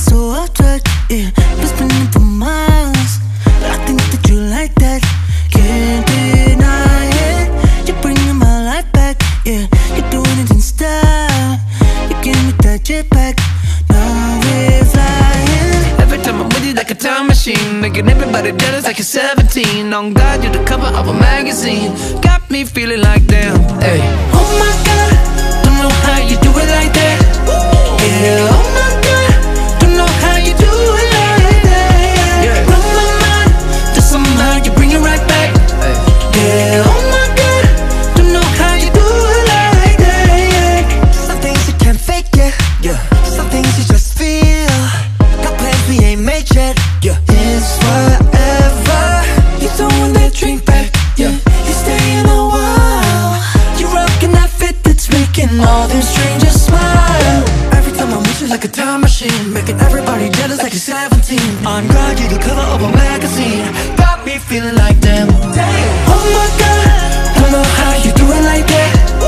so off track, yeah. Been spinning for miles, but I think that you like that. Can't deny it. You're bringing my life back, yeah. You're doing it in style. You give me that jetpack. Now we're flying. Every time I'm with you like a time machine, making everybody jealous like you're 17. On God, you're the cover of a magazine. Got me feeling like damn, hey. Oh my God, don't know how you do it like that. Yeah, oh my God, don't know how you do it like that. Yeah. Blow my mind, just somehow you bring it right back. Hey. Yeah, oh my God, don't know how you do it like that. Some things you can't fake, yeah. Some things you just feel. Got plans we ain't made yet. Yeah, it's forever. You throwing that drink back. Yeah, you staying a while. You rocking that fit that's making all them strangers smile. Every time I'm with you like a time machine, making everybody jealous like you're 17. On God, you're the cover of a magazine. Got me feeling like damn. Oh my God, don't know how you do it like that.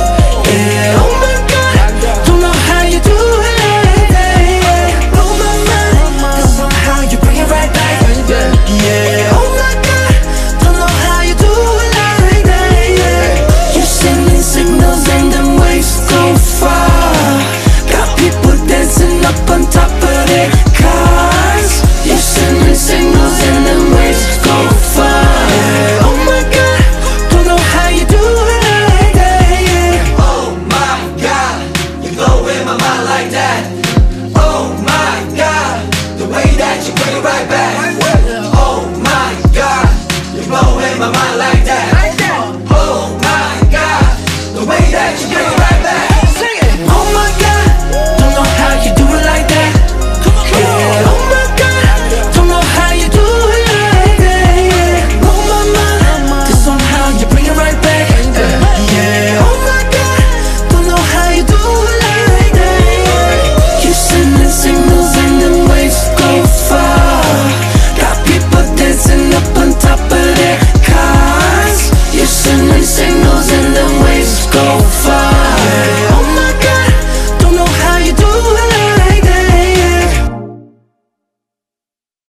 Yeah, oh my God, don't know how you do it like that. Blow my mind, cause somehow you bring it right back. Yeah, oh my God, don't know how you do it like that. Yeah. You're sending signals and them waves go far. Got people dancing up on top of their cars. You're sending signals and them waves go far. Yeah. Oh my God, don't know how you do it like that. Yeah. Oh my God, you blowing my mind like that. Oh my God, the way that you bring it right back. Oh my God, you blowing my mind like that. Oh my God, the way that you bring it right back. Oh my God, don't know how you do it like that. Yeah, oh my God, don't know how you do it like that. Yeah, blow my mind, cause somehow you bring it right back. Yeah, oh my God, don't know how you do it like that. Yeah, you sending signals and them waves go far. Got people dancing up on top of their cars. You sending signals and them waves go far.